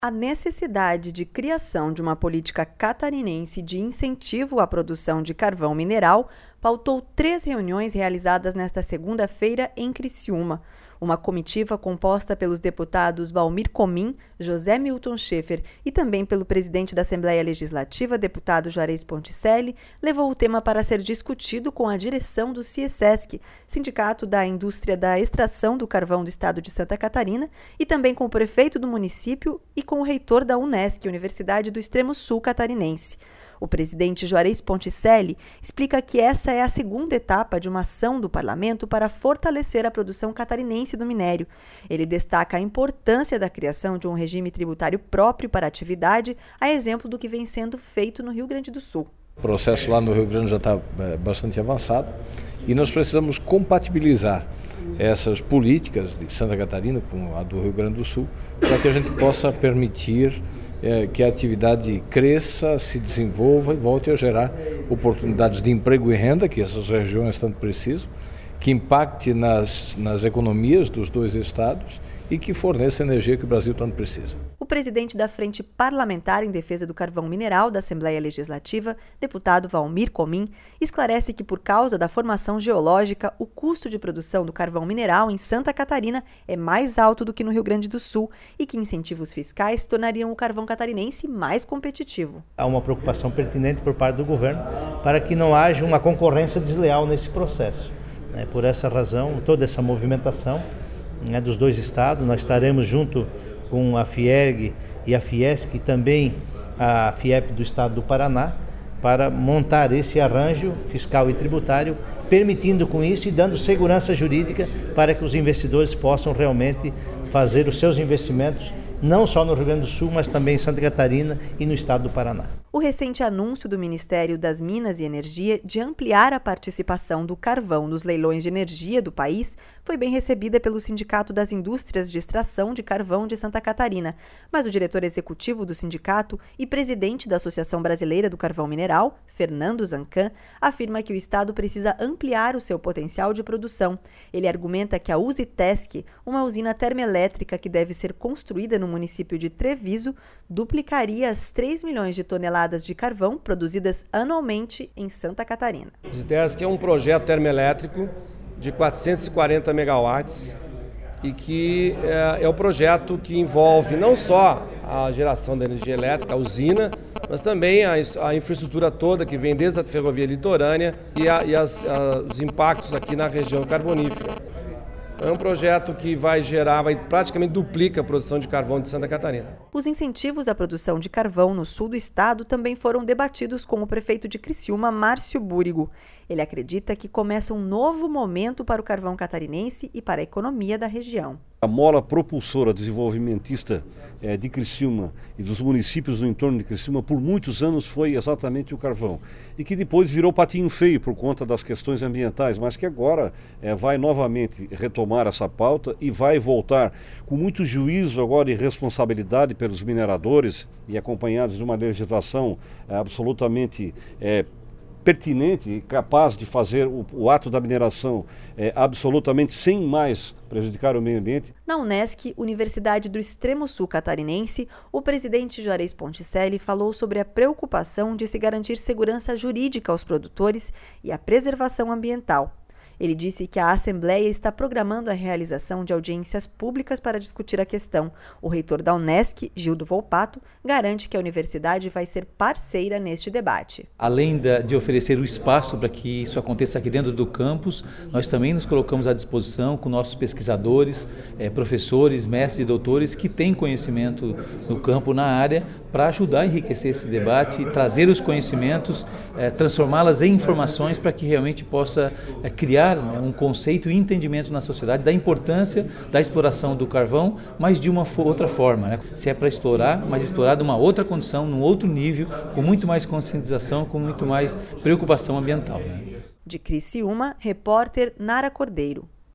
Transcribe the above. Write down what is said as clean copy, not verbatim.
A necessidade de criação de uma política catarinense de incentivo à produção de carvão mineral pautou 3 reuniões realizadas nesta segunda-feira em Criciúma. Uma comitiva composta pelos deputados Valmir Comim, José Milton Schaeffer e também pelo presidente da Assembleia Legislativa, deputado Juarez Ponticelli, levou o tema para ser discutido com a direção do CIESESC, Sindicato da Indústria da Extração do Carvão do Estado de Santa Catarina, e também com o prefeito do município e com o reitor da UNESCO, Universidade do Extremo Sul Catarinense. O presidente Juarez Ponticelli explica que essa é a segunda etapa de uma ação do parlamento para fortalecer a produção catarinense do minério. Ele destaca a importância da criação de um regime tributário próprio para a atividade, a exemplo do que vem sendo feito no Rio Grande do Sul. O processo lá no Rio Grande já está bastante avançado e nós precisamos compatibilizar essas políticas de Santa Catarina com a do Rio Grande do Sul para que a gente possa permitir que a atividade cresça, se desenvolva e volte a gerar oportunidades de emprego e renda, que essas regiões tanto precisam, que impacte nas economias dos dois estados e que forneça a energia que o Brasil tanto precisa. O presidente da Frente Parlamentar em Defesa do Carvão Mineral da Assembleia Legislativa, deputado Valmir Comim, esclarece que, por causa da formação geológica, o custo de produção do carvão mineral em Santa Catarina é mais alto do que no Rio Grande do Sul e que incentivos fiscais tornariam o carvão catarinense mais competitivo. Há uma preocupação pertinente por parte do governo para que não haja uma concorrência desleal nesse processo. Por essa razão, toda essa movimentação dos dois estados, nós estaremos junto com a Fierg e a Fiesc e também a FIEP do estado do Paraná para montar esse arranjo fiscal e tributário, permitindo com isso e dando segurança jurídica para que os investidores possam realmente fazer os seus investimentos não só no Rio Grande do Sul, mas também em Santa Catarina e no estado do Paraná. O recente anúncio do Ministério das Minas e Energia de ampliar a participação do carvão nos leilões de energia do país foi bem recebida pelo Sindicato das Indústrias de Extração de Carvão de Santa Catarina, mas o diretor executivo do sindicato e presidente da Associação Brasileira do Carvão Mineral, Fernando Zancan, afirma que o estado precisa ampliar o seu potencial de produção. Ele argumenta que a Usitesc, uma usina termoelétrica que deve ser construída no município de Treviso, duplicaria as 3 milhões de toneladas de carvão produzidas anualmente em Santa Catarina. A Usitesc é um projeto termoelétrico de 440 megawatts e que é o projeto que envolve não só a geração da energia elétrica, a usina, mas também a infraestrutura toda que vem desde a ferrovia litorânea e os impactos aqui na região carbonífera. É um projeto que praticamente duplica a produção de carvão de Santa Catarina. Os incentivos à produção de carvão no sul do estado também foram debatidos com o prefeito de Criciúma, Márcio Búrigo. Ele acredita que começa um novo momento para o carvão catarinense e para a economia da região. A mola propulsora desenvolvimentista de Criciúma e dos municípios no entorno de Criciúma por muitos anos foi exatamente o carvão. E que depois virou patinho feio por conta das questões ambientais, mas que agora vai novamente retomar essa pauta e vai voltar com muito juízo agora e responsabilidade pelos mineradores e acompanhados de uma legislação absolutamente pertinente e capaz de fazer o ato da mineração absolutamente sem mais prejudicar o meio ambiente. Na UNESCO, Universidade do Extremo Sul Catarinense, o presidente Juarez Ponticelli falou sobre a preocupação de se garantir segurança jurídica aos produtores e a preservação ambiental. Ele disse que a Assembleia está programando a realização de audiências públicas para discutir a questão. O reitor da UNESCO, Gildo Volpato, garante que a universidade vai ser parceira neste debate. Além de oferecer o espaço para que isso aconteça aqui dentro do campus, nós também nos colocamos à disposição com nossos pesquisadores, professores, mestres e doutores que têm conhecimento no campo, na área, para ajudar a enriquecer esse debate, trazer os conhecimentos, transformá-las em informações para que realmente possa criar um conceito e entendimento na sociedade da importância da exploração do carvão, mas de uma outra forma. Se é para explorar, mas explorar de uma outra condição, num outro nível, com muito mais conscientização, com muito mais preocupação ambiental. De Criciúma, repórter Nara Cordeiro.